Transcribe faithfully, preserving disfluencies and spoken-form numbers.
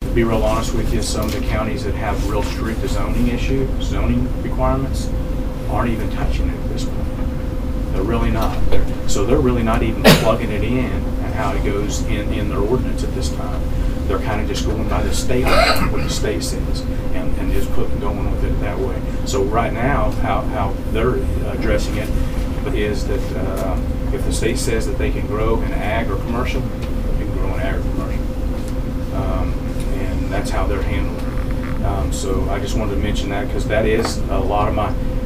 to be real honest with you, some of the counties that have real strict zoning issue, zoning requirements, aren't even touching it at this point. They're really not. They're, so they're really not even plugging it in and how it goes in, in their ordinance at this time. They're kind of just going by the state, what the state says, and, and just putting, going with it that way. So right now, how, how they're addressing it is that uh, if the state says that they can grow in ag or commercial, they can grow in ag or commercial. Um, and that's how they're handling it. Um, so I just wanted to mention that because that is a lot of my,